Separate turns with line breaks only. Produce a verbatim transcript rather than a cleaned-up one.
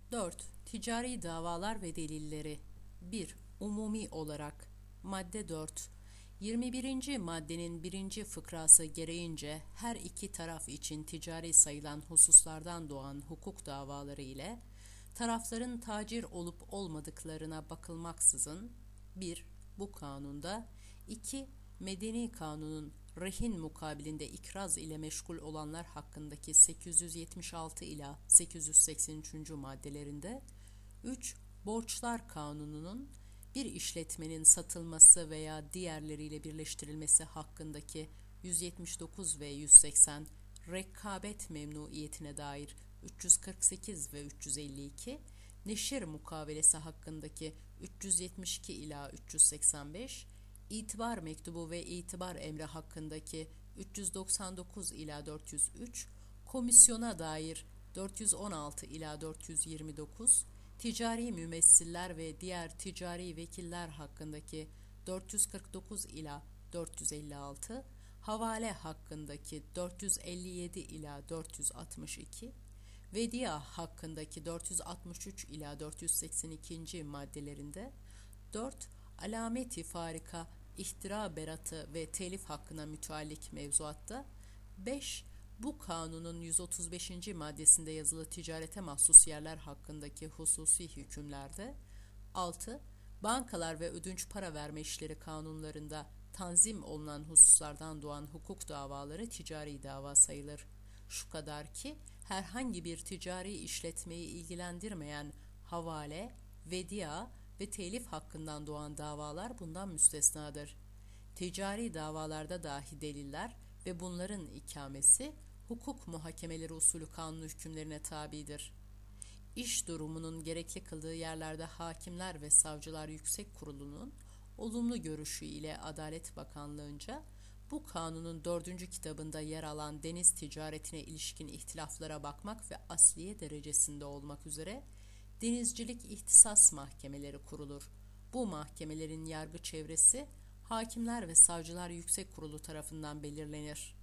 dört. Ticari davalar ve delilleri. bir. Umumi olarak. Madde dört. yirmi birinci maddenin birinci fıkrası gereğince her iki taraf için ticari sayılan hususlardan doğan hukuk davaları ile tarafların tacir olup olmadıklarına bakılmaksızın bir. Bu kanunda iki. Medeni kanunun rehin mukabilinde ikraz ile meşgul olanlar hakkındaki sekiz yüz yetmiş altı ila sekiz yüz seksen üçüncü maddelerinde üç. Borçlar kanununun bir işletmenin satılması veya diğerleriyle birleştirilmesi hakkındaki yüz yetmiş dokuz ve yüz seksen, rekabet memnuiyetine dair üç yüz kırk sekiz ve üç yüz elli iki, neşir mukavelesi hakkındaki üç yüz yetmiş iki ila üç yüz seksen beş, itibar mektubu ve itibar emri hakkındaki üç yüz doksan dokuz ila dört yüz üç, komisyona dair dört yüz on altı ila dört yüz yirmi dokuz, ticari mümessiller ve diğer ticari vekiller hakkındaki dört yüz kırk dokuz ila dört yüz elli altı, havale hakkındaki dört yüz elli yedi ila dört yüz altmış iki, vedia hakkındaki dört yüz altmış üç ila dört yüz seksen iki. maddelerinde dört. Alameti farika, ihtira beratı ve telif hakkına müteallik mevzuatta beş. Bu kanunun yüz otuz beşinci maddesinde yazılı ticarete mahsus yerler hakkındaki hususi hükümlerde altı. Bankalar ve ödünç para verme işleri kanunlarında tanzim olunan hususlardan doğan hukuk davaları ticari dava sayılır. Şu kadar ki herhangi bir ticari işletmeyi ilgilendirmeyen havale, vedia ve telif hakkından doğan davalar bundan müstesnadır. Ticari davalarda dahi deliller ve bunların ikamesi hukuk muhakemeleri usulü kanun hükümlerine tabidir. İş durumunun gerekli kıldığı yerlerde Hakimler ve Savcılar Yüksek Kurulu'nun olumlu görüşü ile Adalet Bakanlığı'nca bu kanunun dördüncü kitabında yer alan deniz ticaretine ilişkin ihtilaflara bakmak ve asliye derecesinde olmak üzere denizcilik ihtisas mahkemeleri kurulur. Bu mahkemelerin yargı çevresi Hakimler ve Savcılar Yüksek Kurulu tarafından belirlenir.